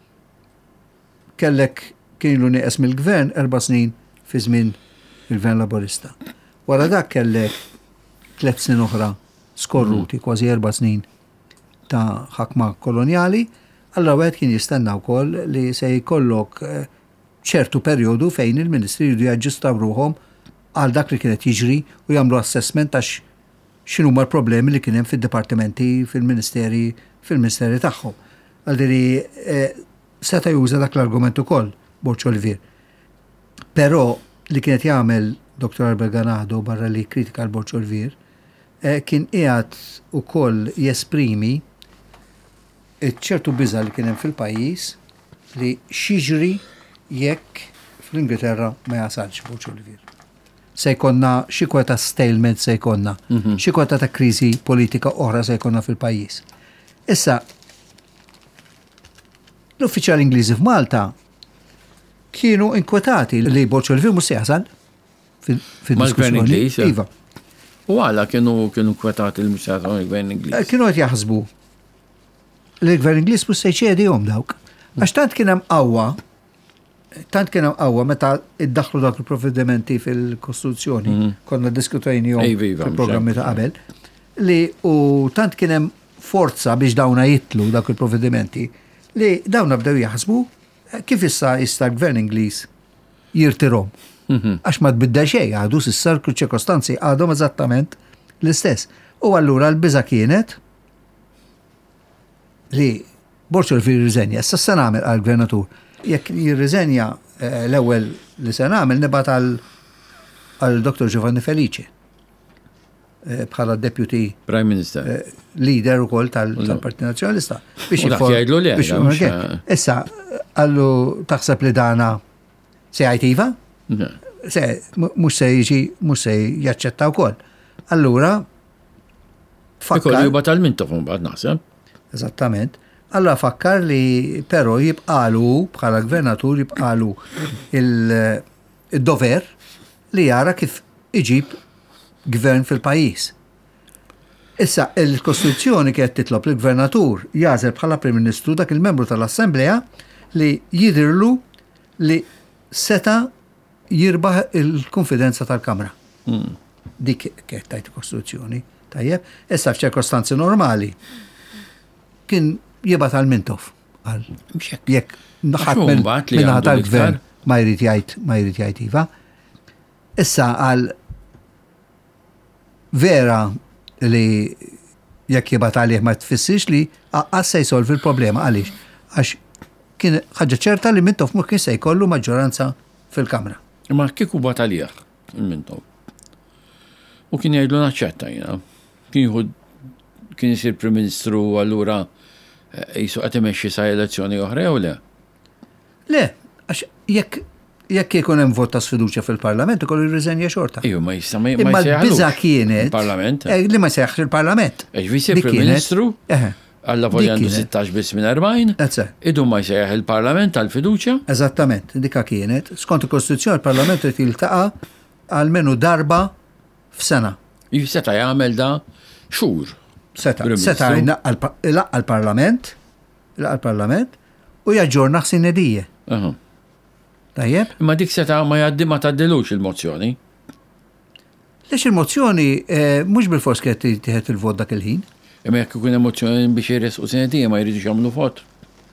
kellek kien ilu nieqes mill-gvern erba' snin fi żmien il-Gvern Laburista. Wara dak kellek tliet snin oħra skorruti, kważi erba' snin ta' ħakma koloniali, allura wieħed kien jistenna wkoll li se jkollok ċertu perjodu fejn il-Ministri jridu jaġġustaw ruhom għal dak li kienet jiġri u jagħmlu assessment għax x'inhu huma l-problemi li kien hemm fid-dipartimenti fil-Ministeri fil-Ministeri tagħhom. Għaldiri seta' juża dak l-argument ukoll Borċo Olivier. Però li kienet jagħmel Doktor Albert Ganado barra li kritika l-Borċo Olivier kien qiegħed ukoll jesprimi ċertu biża li kien hemm fil-pajjiż li xiġri jekk fl-Ingilterra ma jasalx Borċo Olivier. Se jkollna xi kweta stalements se jkollna, xi kweta ta' kriżi politika oħra se jkollna fil-pajjiż. Issa, l-uffiċjal Ingliżi f'Malta kienu inkwetati li Borċolivir mhux se jasal mal-Gvern Ingliż. Iva. U għala kienu kienu kwetati l-mhux se jasal il-Gvern Ingliż. Kienu qed jaħsbu li l-Gvern Ingliż mhux se jċedihom dawk. Għax tant kien hemm qawwa, tant kien hemm qawwa meta iddaħħlu dak il-provvedimenti fil-Kostituzzjoni, konna diskutajnihom fil-programmi ta' qabel, li u tant kien hemm forza biex dawna jitlu dak il-provvedimenti li dawna bdew jaħsbu kif issa jista' l-Gvern Ingliż jirtirhom. Għax ma tbiddel xejn, għadu s'issa ċirkostanzi għadhom eżattament l-istess. U allura l-biża' kienet li Borċolivir jirriżenja, issa se nagħmel għall-Gvernatur. Jekk jirriżenja l-ewwel li se nagħmel nibgħat għall-Doktor Giovanni Felice bħala deputy Prime Minister leader ukoll tal-Partit Nazzjonalista. Biex jgħidlu li issa għallu taħseb li dana se jgħid iva? Se mhux se jiġi mhux se jaċċetta wkoll. Allura fakkar jibgħat tal-Mintof mbagħad naħseb. Eżattament. Allora fakkar li però jibqalu bħala gvernatur jibqalu il-dover li jara kif iġib gvern fil-pajjiż. Issa il-Kostituzzjoni kienet titlob li l-gvernatur jażel bħala Prim Ministru dak il-membru tal-Assembleja li jidirlu li seta jirbaħ il-konfidenza tal-Kamra. Dik kienet tajt il-Kostituzzjoni. Tajjeb, issa f'ċirkostanzi normali kien jibat għal-Mintof. Jekk naħat minna tal-gvern ma jrid jgħid ma jrid jgħid iva. Issa għal vera li jekk jibat għalih ma tfissirx li għas se jsolvi l-problema għaliex. Għax kien ħaġa ċerta li Mintof mhux kien se jkollu maġġoranza fil-Kamra. Ma kieku bat għalih il-Mintof. U kien jgħidlu naċċetta jiena. Kien jieħu kien isir Prim Ministru allura jisu qed imexxi sa elezzjoni oħra jew le? Le, għax jekk jekk ikun hemm vot ta' sfiduċja fil-Parlament ikollu jirriżenja xorta. Ejju ma jista' ma Imma l-biża' kienet il-Parlament. Li ma jsejħx il-Parlament. Eġ jsir Prim Ministru alla volja għandu sittax biss minn erbgħin. Idu ma jsejħ il-Parlament għall-fiduċja? Eżattament, dika kienet. Skont il-Kostituzzjoni il-Parlament irid jiltaqa' għalmenu darba f'sena. Seta' jagħmel da xhur. Seta' seta' għal-Parlament, għal-Parlament u jaġġorna ħsinedije. Tajjeb? Ma dik seta' ma jgħaddi ma tgħaddilux il-mozzjoni. Lex il-mozzjoni mhux bil-fors kienet tieħed il-vot dak il-ħin. Imma jekk ikun hemm mozzjoni biex jresqu sinedija ma jridux jagħmlu vot.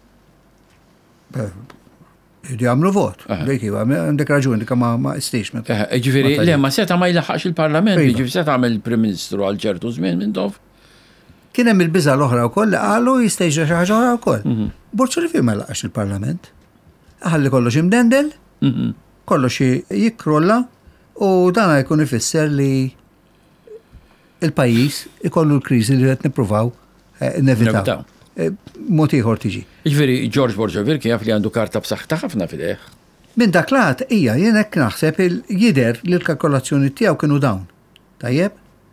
Jridu jagħmlu vot. Dik iva, għandek raġuni dik ma istix. Ġifieri le ma seta' ma jlaħħaqx il-Parlament, ġifieri se tagħmel Prim Ministru għal ċertu żmien minn dof. Kien hemm il-biża' l-oħra wkoll li qalu jista' jiġri xi ħaġa oħra wkoll. Borċolivir ma laqax il-Parlament. Ħalli kollox imdendel, kollox jikkrolla u dan jkun ifisser li il-pajjiż ikollu l-kriżi li qed nippruvaw nevitaw. Mod ieħor tiġi. Jiġifieri George Borċolivir kien jaf li għandu karta b'saħħitha ħafna fidejh. Minn dak lat hija jien hekk naħseb jidher li l-kalkolazzjoni tiegħu kienu dawn. Tajjeb?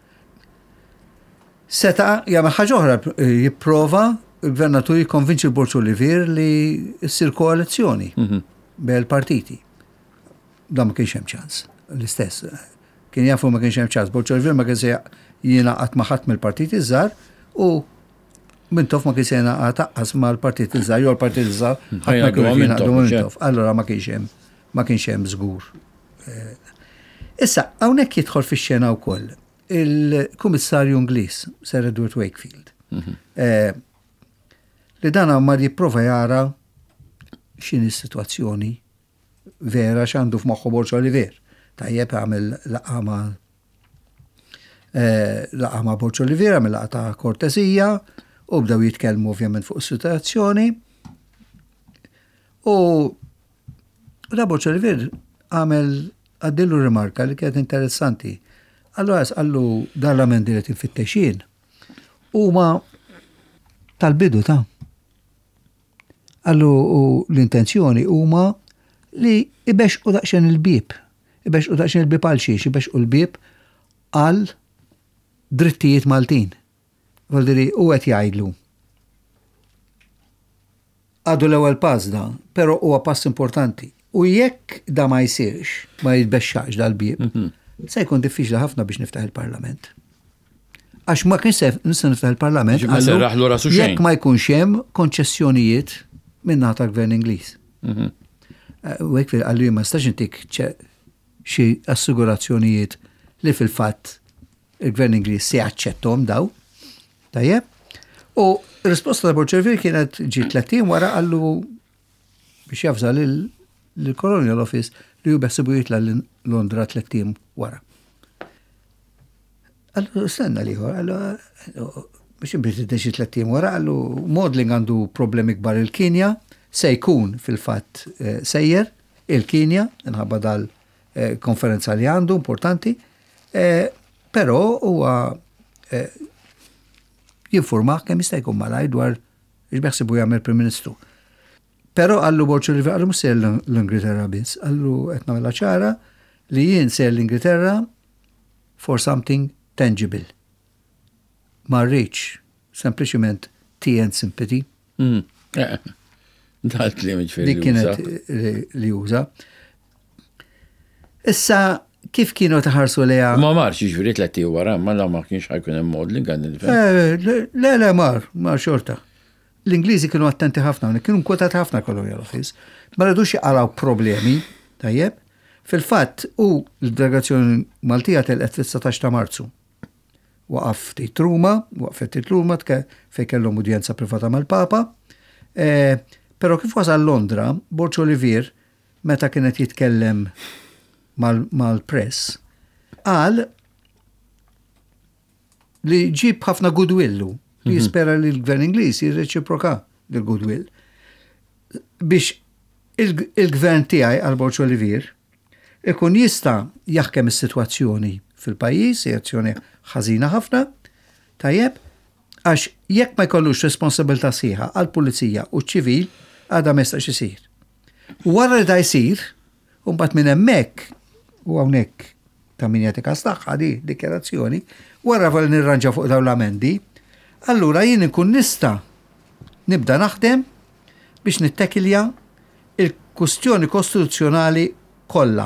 Seta' jagħmel ħaġa oħra jipprova il-gvernatur jikkonvinċi l-Borċolivir li ssir koalizzjoni bejn partiti. Dan ma kienx hemm ċans. L-istess. Kien jafu ma kienx hemm ċans. Borċolivir ma kien se jingħaqad ma' ħadd mill-partiti żgħar u Mintof ma kien se jingħaqad taqqas mal-partiti żgħar jew l-partiti żgħar ħadd ma kienu jingħaqdu Mintof. Allura ma kienx hemm ma kienx hemm żgur. Issa hawnhekk jidħol fix-xena wkoll il-Kummissarju Ingliż Sir Edward Wakefield. Li dan ma jipprova jara x'inhi s-sitwazzjoni vera x'għandu f'moħħu Borċolivir. Tajjeb għamel laqgħa ma' laqgħa ma' Borċolivir, għamel laqgħa ta' kortesija u bdew jitkellmu ovvjament fuq is-sitwazzjoni. U da Borċolivir għamel għaddillu rimarka li kienet interessanti. Allora għallu dal-amendi li tinfittexin huma tal-bidu ta' għallu l-intenzjoni huma li ibexqu daqsxejn il-bib, ibexqu daqsxejn il-bib għal xiex, ibexqu l-bib għal drittijiet Maltin. Valdiri u qed jgħidlu Għadu l-ewwel pass da, però huwa pass importanti. U jekk da ma jsirx, ma jitbexxax dal-bieb, se jkun diffiċli ħafna biex niftaħ il-Parlament. Għax ma kienx nista' niftaħ il-Parlament, jekk ma jkunx hemm konċessjonijiet minna ta' gvern Ingliż. U hekk fil-qalli ma stax intik xi assigurazzjonijiet li fil-fatt il-gvern Ingliż se jaċċettom daw. Tajjeb? U risposta ta' Borċelvir kienet ġi tlettin wara għallu biex jafża l-Colonial Office li ju beħsibu jitla l-Londra tlettin wara. Għallu stenna liħor, għallu biex imbrit id-deċi tlettin wara, għallu modeling għandu problemi kbar il-Kinja, se jkun fil-fat sejjer il-Kinja, nħabba dal-konferenza li għandu, importanti, pero huwa jinformaħ kemm jista' jkun malaj dwar x'beħsibu jagħmel Prim Ministru. Pero għallu Borċelvir għallu mux ser l-Ingilterra bis, għallu etna mela ċara li jien ser l-Ingilterra for something tangible. Ma rridx, sempliciment tea and sympathy. Dalt li mġfiri. Dik kienet li uża. Issa, kif kienu taħarsu leja? Ma marx ġifiri tletti wara, ma la ma kienx ħajkun hemm modeling għan il-fem. Le, le, mar, mar xorta. L-Ingliżi kienu attenti ħafna, kienu kwotati ħafna Colonial Office, ma rridux jaqalaw problemi, tajjeb, fil-fatt u l-delegazzjoni Maltija telqet fis-satax ta' Marzu. Waqaf ftit Ruma, waqfet ftit Ruma fejn kellhom udjenza privata mal-Papa, però kif wasal Londra, Borċelvir meta kienet jitkellem mal-press, qal li ġib ħafna goodwillu. Jispera li l-gvern Ingliż jirreċiproka l-goodwill. Biex il-gvern tiegħi għal Borċelvir ikun jista' jaħkem is-sitwazzjoni fil-pajjiż, sitwazzjoni ħażina ħafna, tajjeb, għax jekk ma jkollux responsabilità sieħa għal pulizija u ċivil għadha ma jistax isir. Wara li da jsir, u mbagħad minn hemmhekk u hawnhekk ta' min jagħti każ tagħha di dikjarazzjoni, wara val nirranġa fuq dawn l-amendi, allura jien nkun nista nibda naħdem biex nittekilja il-kustjoni kostituzzjonali kollha.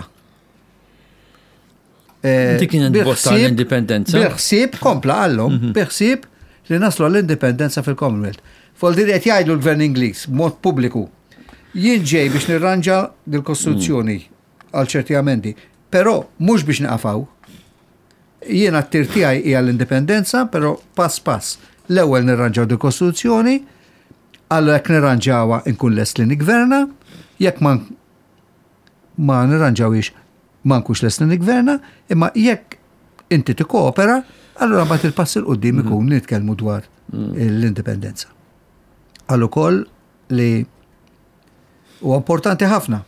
Dik kienet bosta l-indipendenza. Biħsieb kompla għallhom, biħsieb li naslu għall-indipendenza fil-Commonwealth. Foldir qed jgħidu l-Gvern Ingliż mod pubbliku. Jien ġej biex nirranġa l-Kostituzzjoni għal ċerti amendi, però mhux biex niqafaw. Jien għat-tir tiegħi hija l-indipendenza, però pass pass. L-ewwel nirranġaw il-Kostituzzjoni, għallu jekk nirranġawha nkun lest li nigverna, jekk ma ma nirranġawix ma nkunx lest li nigverna, imma jekk inti tikkoopera, allura mbagħad il-pass il qudiem ikun li nitkellmu dwar l-indipendenza. Għallu koll li huwa importanti ħafna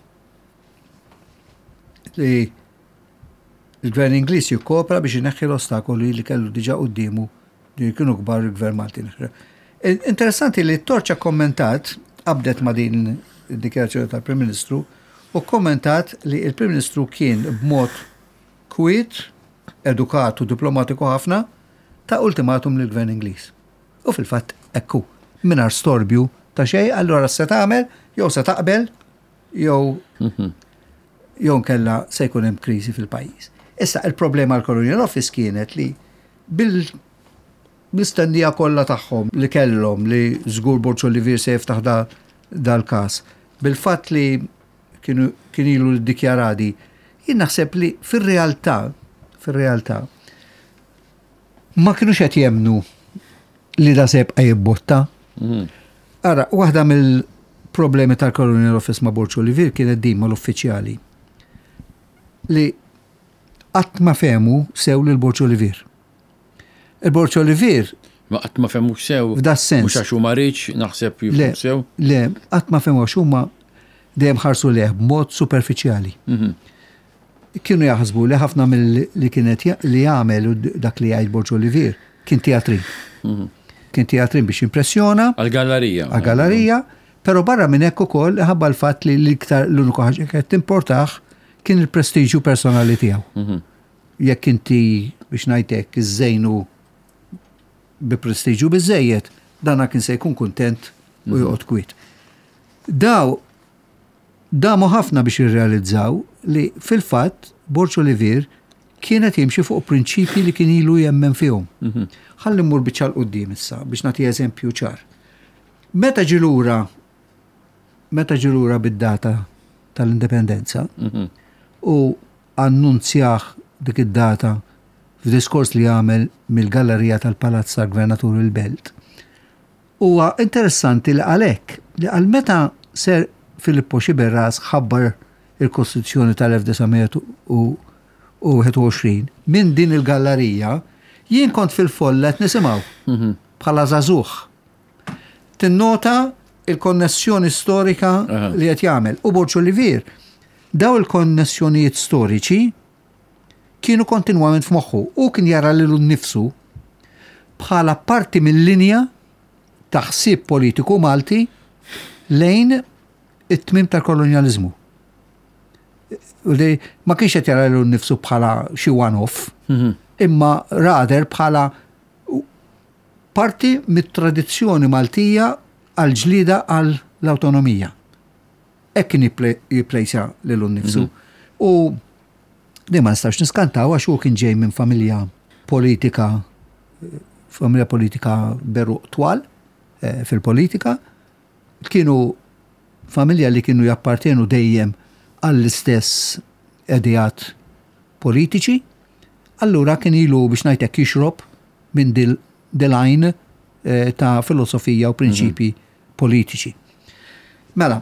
li il-Gvern Ingliż jikkoopera biex ineħħi l-ostakoli li kellu diġà quddiemu li kienu kbar il-Gvern Malti. Interessanti li t-Torċa kommentat, qabdet ma' din id-dikjarazzjoni tal-Prim Ministru, u kommentat li il-Prim Ministru kien b'mod kwiet, edukat u diplomatiku ħafna, ta' ultimatum lill gvern Ingliż. U fil-fatt ekku, mingħajr storbju ta' xejn, allura se tagħmel, jew se taqbel, jew jew nkella se jkun hemm kriżi fil-pajjiż. Issa il-problema l-Colonial Office kienet li bil mistennija kollha tagħhom li kellhom li żgur Borċelvir se jiftaħ dal-każ. Bil-fatt li kienu kien ilu ddikjaradi, jien naħseb li fir-realtà, fir-realtà ma kienux qed jemnu li da se jibqa' jibbotta. Ara, waħda mill-problemi tal-Colonial Office ma' Borċelvir kienet din mal-uffiċjali li qatt ma fehmu sew lil Borċelvir. Il-Borċelvir ma qatt ma fehmu sew. F'da sens. Mhux għax huma riċ naħseb jifhmu sew. Le, qatt ma fehmu għax huma dejjem ħarsu leh b'mod superfiċjali. Kienu jaħsbu li ħafna mill-li kienet li jagħmel dak li jgħid Borċelvir kien teatrin. Kien teatrin biex impressjona. Għal-gallerija. Għal-gallerija, però barra minn hekk ukoll ħabba l-fatt li l-iktar l-uniku ħaġa kienet importaħ kien il-prestiġju personali tiegħu. Jekk inti biex ngħidlek iż-żejnu bi prestiġju biżejjed, dana kien se jkun kuntent u joqgħod kwiet. daw damu ħafna biex jirrealizzaw li fil-fatt Borġ Olivier kienet jimxi fuq prinċipji li kien ilu jemmen fihom. Ħalli mmur biċċa l-qudiem issa biex nagħti eżempju ċar. Meta ġilura meta ġilura bid-data tal-indipendenza u annunzjah dik id-data f'diskors li għamel mill-gallerija tal-Palazz tal-Gvernatur il-Belt. Huwa interessanti li għalhekk li għal meta ser Filippo Xiberras ħabbar il-Kostituzzjoni tal-elf u għoxrin minn din il-gallerija jien kont fil-follet nisimgħu bħala żagħżugħ. Tinnota il-konnessjoni storika li qed jagħmel u Borġ Olivier daw il-konnessjonijiet storiċi kienu kontinwament f'moħħu u kien jara lilu nnifsu bħala parti mill-linja ta' ħsieb politiku Malti lejn it-tmim tal-kolonializmu. Ma kienx qed jara lilu nnifsu bħala xi one-off, imma rather bħala parti mit-tradizzjoni Maltija għal ġlida għal l-autonomija. Hekk kien jipplejsja lilu nnifsu. U di ma nistax niskantaw għax hu kien ġej minn familja politika, familja politika beru twal fil-politika, kienu familja li kienu jappartenu dejjem għall-istess edijat politiċi, allura kien ilu biex ngħidlek jixrob minn dil-għajn ta' filosofija u prinċipi politiċi. Mela,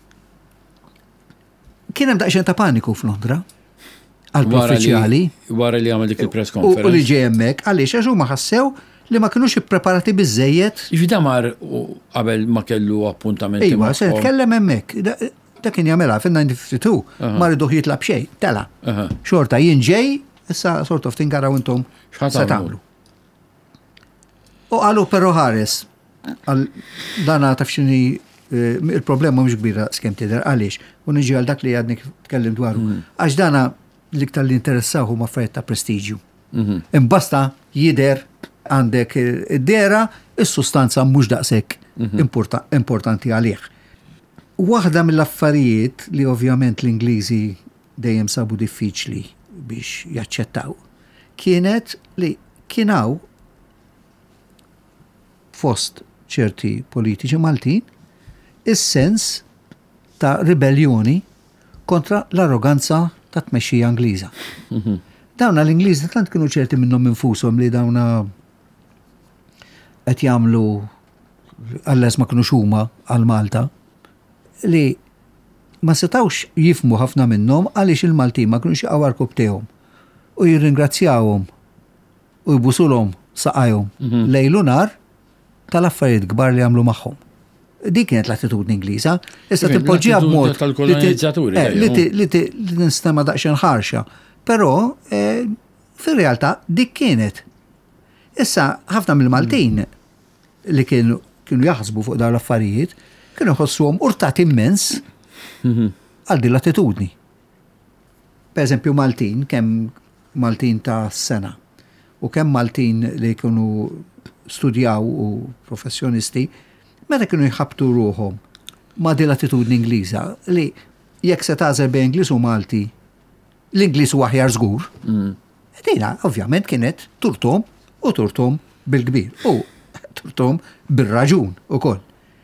kien hemm daqsxejn ta' paniku f'Londra għall-uffiċjali. Wara li għamel dik il-press U conference. li ġej hemmhekk għaliex għax huma ħassew li ma kinux ippreparati biżejjed. Ġifida mar qabel ma kellu appuntamenti. Ejwa, se nitkellem hemmhekk. Da kien jagħmelha fin-nineteen fifty-two ma rriduh jitlab xejn, tela. Xorta jien ġej, issa sort of tinkaraw intom se tagħmlu. U qalu però ħares dana taf x'inhi il-problema mhux kbira skemm tidher għaliex u niġi għal dak li għadni tkellim dwaru. Għax dana l-iktar li interessaw huma affarijiet ta' prestiġju. Imbasta jidher għandek id-dera, is-sustanza mhux daqshekk importanti għalih. Waħda mill-affarijiet li ovvjament l-Ingliżi dejjem sabu diffiċli biex jaċċettaw kienet li kienaw fost ċerti politiċi Maltin is-sens ta' ribellioni kontra l-arroganza ta' tmexxija Ingliża. Dawna l-Ingliżi tant kienu ċerti minnhom infushom li dawna qed jagħmlu għalles ma kienu huma għal Malta li ma setawx jifmu ħafna minnhom għaliex il-Maltin ma kienux jaqgħu rkub u jirringrazzjawhom u jbusulhom saqajhom lejlu nar tal-affarijiet kbar li għamlu magħhom. Dik kienet l-attitudni Ingliża, issa tippoġġiha b'mod li tinstema daqsxejn ħarxa, però fir-realtà dik kienet. Issa ħafna mill-Maltin li kienu jaħsbu fuq dawn l-affarijiet kienu jħossuhom urtat immens għal din l-attitudni. Per eżempju Maltin, kemm Maltin ta' sena u kemm Maltin li kienu studjaw u professjonisti, meta kienu jħabtu ruhom ma' din l-attitudni Ingliża li jekk se tażel bejn Ingliż u Malti, l-Ingliż huwa aħjar żgur. Dina ovvjament kienet turtom u turtom bil-kbir u turtom bil-raġun ukoll.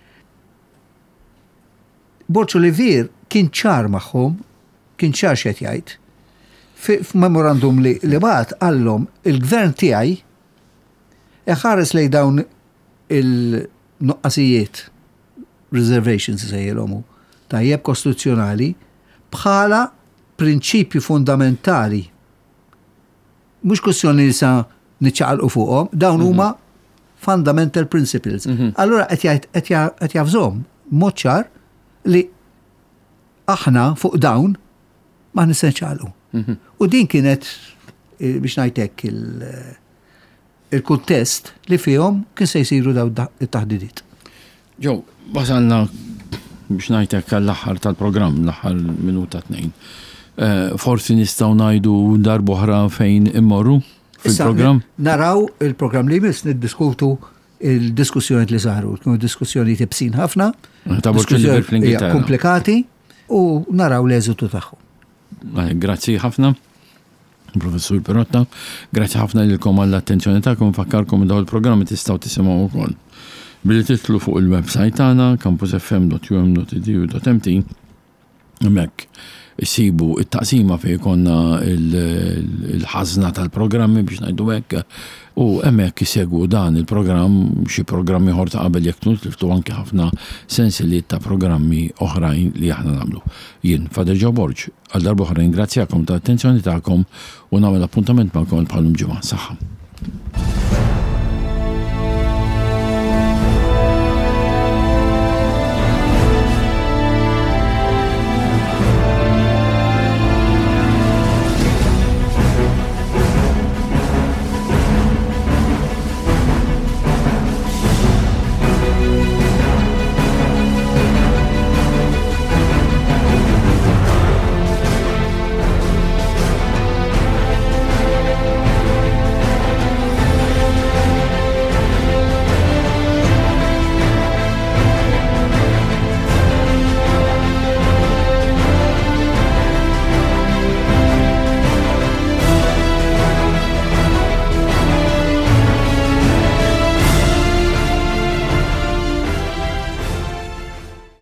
Borġ Olivier kien ċar magħhom, kien ċar x'qed jgħid. F'memorandum li li bagħat għallhom il-gvern tiegħi iħares lejn dawn il-nuqqasijiet reservations sejjelhom tajjeb kostituzzjonali bħala prinċipju fundamentali. Mhux kwestjoni li sa niċċaqalqu fuqhom, dawn huma fundamental principles. Allura qed jafżhom mod ċar li aħna fuq dawn ma nisenċalu. U din kienet biex ngħidlek il-kuntest li fihom kien se jsiru daw it-taħdidiet. Ġew, wasalna biex ngħidlek għall-aħħar tal-programm, l-aħħar minuta tnejn. Forsi nistgħu ngħidu darb'oħra fejn immorru fil-programm? Naraw il-programm li jmiss niddiskutu il-diskussjoni li saru, kienu diskussjoni tibsin ħafna, diskussjoni komplikati u naraw l-eżitu tagħhom. Grazzi ħafna, Professur Pirotta, grazzi ħafna lilkom għall-attenzjoni tagħkom, fakkarkom dawn il-programmi tistgħu tisimgħu wkoll. Billi titlu fuq il-website tagħna campus f m dot u m dot e d u dot m t hemmhekk issibu it-taqsima fejn konna il-ħażna tal-programmi biex ngħidu hekk u hemmhekk isegwu dan il-programm xi programmi ieħor ta' qabel jekk tliftu anke ħafna sensiliet ta' programmi oħrajn li aħna nagħmlu. Jien Fader Joe Borg għal darba oħra ringrazzjakom tal-attenzjoni tagħkom u nagħmel appuntament magħkom bħalhom ġimgħa saħħa.